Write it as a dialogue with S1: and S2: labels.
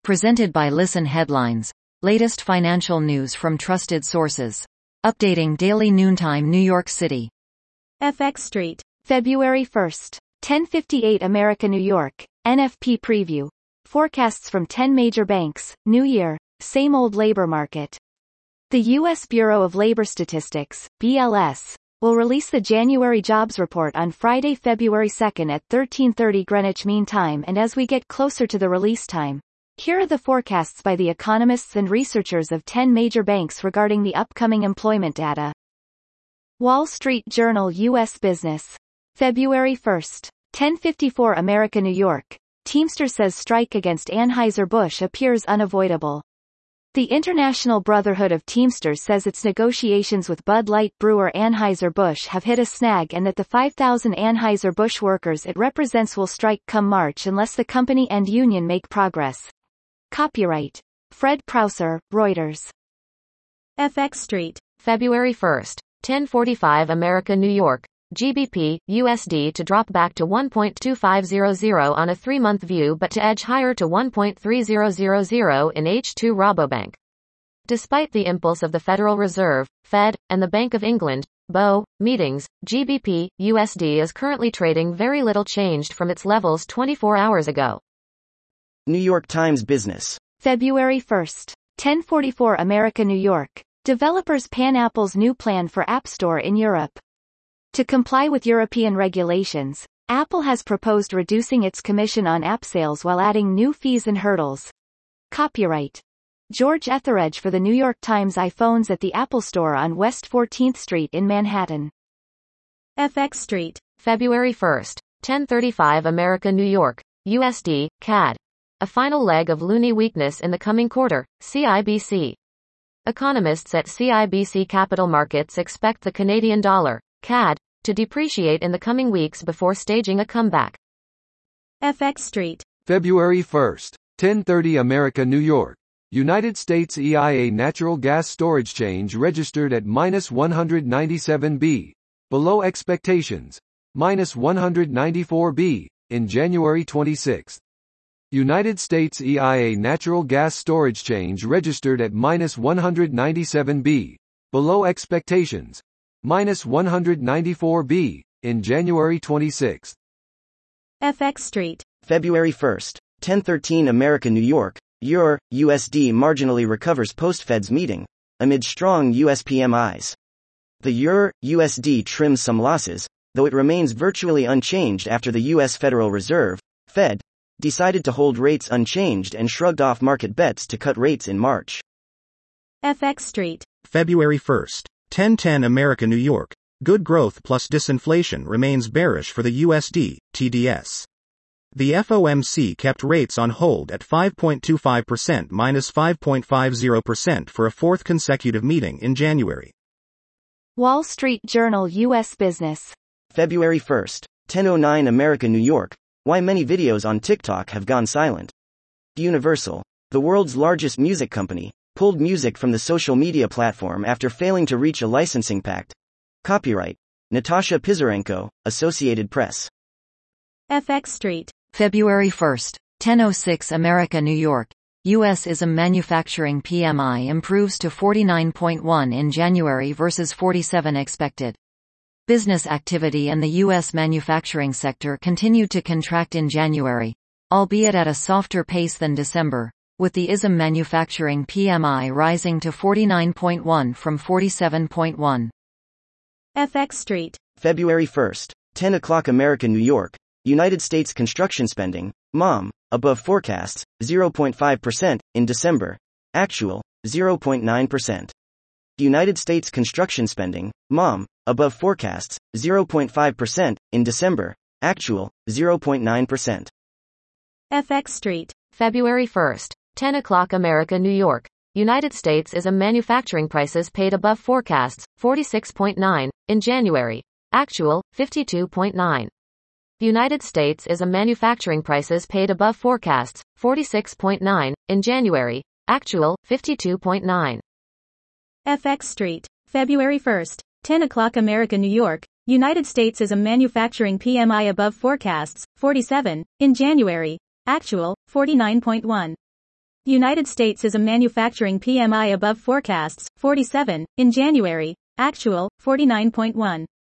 S1: Presented by Listen Headlines. Latest financial news from trusted sources. Updating daily noontime New York City.
S2: FX Street. February 1st. 10:58 America New York. NFP Preview. Forecasts from 10 major banks. New year. Same old labor market. The U.S. Bureau of Labor Statistics, BLS, will release the January jobs report on Friday, February 2nd at 13:30 Greenwich Mean Time, and as we get closer to the release time, here are the forecasts by the economists and researchers of 10 major banks regarding the upcoming employment data. Wall Street Journal U.S. Business. February 1st. 10:54 America New York. Teamsters says strike against Anheuser-Busch appears unavoidable. The International Brotherhood of Teamsters says its negotiations with Bud Light brewer Anheuser-Busch have hit a snag and that the 5,000 Anheuser-Busch workers it represents will strike come March unless the company and union make progress. Copyright. Fred Prouser, Reuters. FX Street.
S3: February 1st. 10:45 America New York. GBP, USD to drop back to 1.2500 on a 3-month view but to edge higher to 1.3000 in H2 Rabobank. Despite the impulse of the Federal Reserve, Fed, and the Bank of England, BOE, meetings, GBP, USD is currently trading very little changed from its levels 24 hours ago.
S4: New York Times Business.
S2: February 1st. 10:44 America New York. Developers pan Apple's new plan for App Store in Europe. To comply with European regulations, Apple has proposed reducing its commission on app sales while adding new fees and hurdles. Copyright. George Etheredge for the New York Times. iPhones at the Apple Store on West 14th Street in Manhattan. FX Street.
S3: February 1st. 10:35 America New York. USD, CAD. A final leg of loonie weakness in the coming quarter, CIBC. Economists at CIBC Capital Markets expect the Canadian dollar, CAD, to depreciate in the coming weeks before staging a comeback.
S2: FX Street.
S5: February 1st. 10:30 America New York. United States EIA natural gas storage change registered at -197 B, below expectations, -194 B, in January 26. United States EIA natural gas storage change registered at -197 B, below expectations, -194 B, in January 26.
S2: FX Street.
S4: February 1st. 10:13 America New York. EUR, USD marginally recovers post-Fed's meeting, amid strong US PMIs. The EUR, USD trims some losses, though it remains virtually unchanged after the US Federal Reserve, Fed, decided to hold rates unchanged and shrugged off market bets to cut rates in March.
S2: FX Street.
S6: February 1st. 10:10 America New York. Good growth plus disinflation remains bearish for the USD, TDS. The FOMC kept rates on hold at 5.25% -5.50% for a fourth consecutive meeting in January.
S2: Wall Street Journal U.S. Business.
S4: February 1st. 10:09 America New York. Why many videos on TikTok have gone silent. Universal, the world's largest music company, pulled music from the social media platform after failing to reach a licensing pact. Copyright. Natasha Pisarenko, Associated Press.
S2: FX Street.
S1: February 1st. 10:06 America New York. U.S. ISM manufacturing PMI improves to 49.1 in January versus 47 expected. Business activity in the U.S. manufacturing sector continued to contract in January, albeit at a softer pace than December, with the ISM manufacturing PMI rising to 49.1 from 47.1.
S2: FX Street.
S4: February 1st. 10 o'clock America New York. United States construction spending, MOM, above forecasts, 0.5%, in December. Actual, 0.9%. United States construction spending, MOM, above forecasts, 0.5%, in December. Actual, 0.9%.
S2: FX Street.
S3: February 1st. 10 o'clock America New York. United States ISM manufacturing prices paid above forecasts, 46.9, in January. Actual, 52.9. The United States ISM manufacturing prices paid above forecasts, 46.9, in January. Actual, 52.9.
S2: FX Street. February 1st. 10 o'clock America New York. United States ISM manufacturing PMI above forecasts, 47, in January. Actual, 49.1. United States is a manufacturing PMI above forecasts, 47, in January, actual, 49.1.